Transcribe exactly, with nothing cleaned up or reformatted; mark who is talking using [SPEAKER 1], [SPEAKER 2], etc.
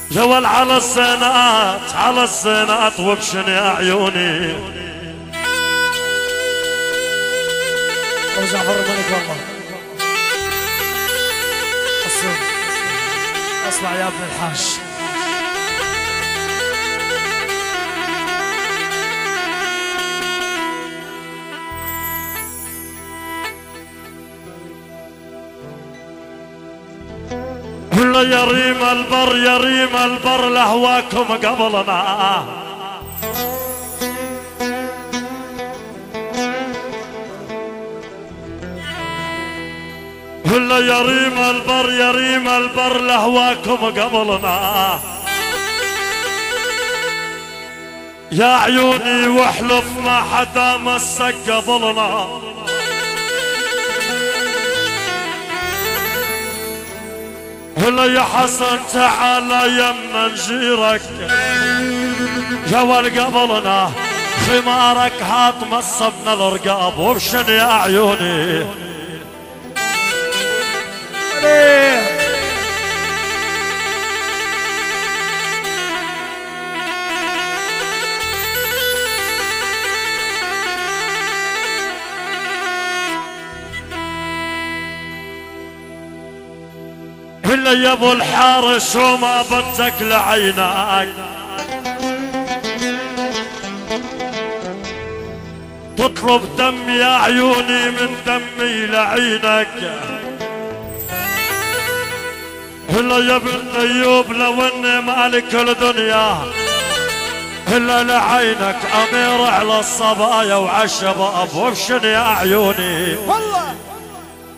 [SPEAKER 1] يا ول على الزينات على الزينات وبشن يا عيوني.
[SPEAKER 2] ابو جعفر الملك والله اسمع اسمع يا ابن الحاج.
[SPEAKER 1] يا ريم البر يا ريم البر لهواكم قبلنا. ولا يا ريم البر يا ريم البر لهواكم قبلنا. يا عيوني واحلف ما حدا مسك قبلنا. هلا يا حسن تعال يما نجيرك يا ول قبلنا. خمارك هات مصبنا الرقاب وبشن يا عيوني. هلا يا ابو الحارس وما بدك لعينك تطلب دم يا عيوني من دمي لعينك. هلا يا ابن ايوب لو اني مالك الدنيا هلا لعينك امير على الصبايا وعالشباب وبشن يا عيوني.
[SPEAKER 2] والله